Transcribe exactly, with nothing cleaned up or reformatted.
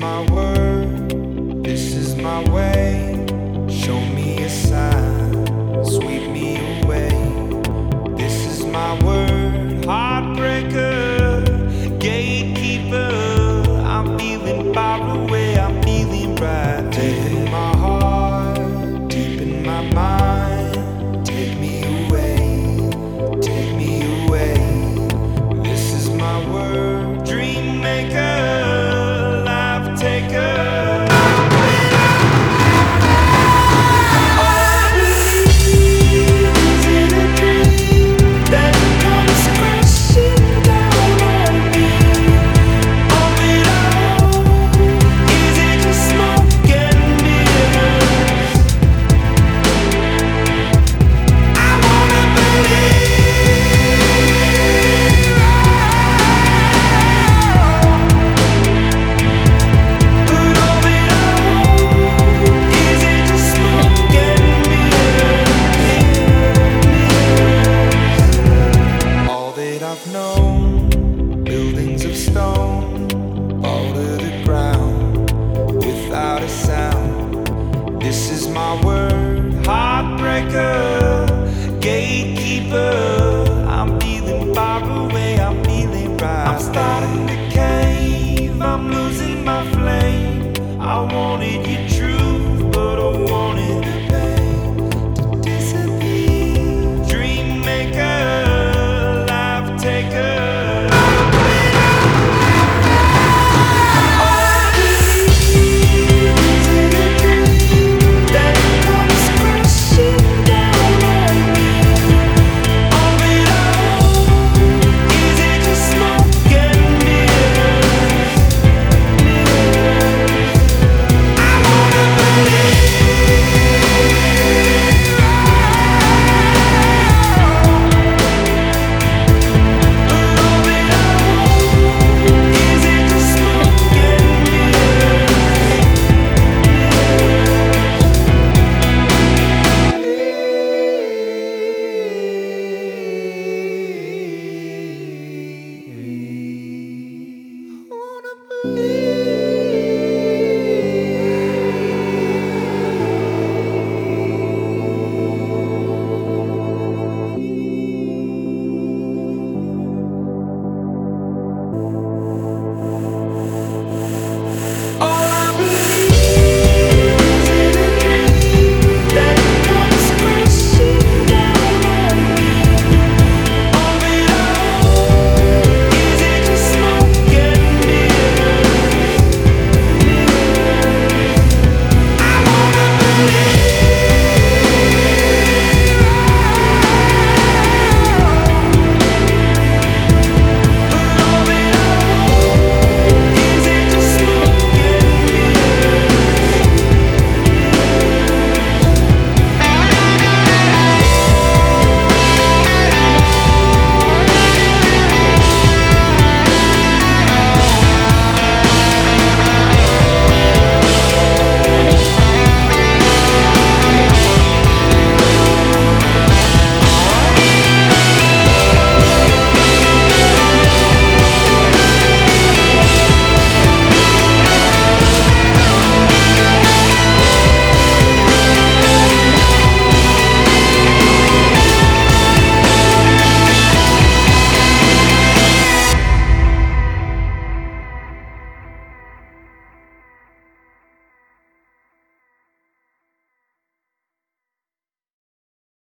my word, this is my way. Show me a sign, sweep me away. This is my word, heartbreaker, gatekeeper. I'm feeling far away, I'm feeling right there. In my heart, deep in my mind, take me away, take me away. This is my word, dream maker, life taker. I've known buildings of stone fall to the ground without a sound. This is my word, heartbreaker, gatekeeper. I'm feeling far away, I'm feeling right. I'm starting to cave, I'm losing my flame. I wanted you.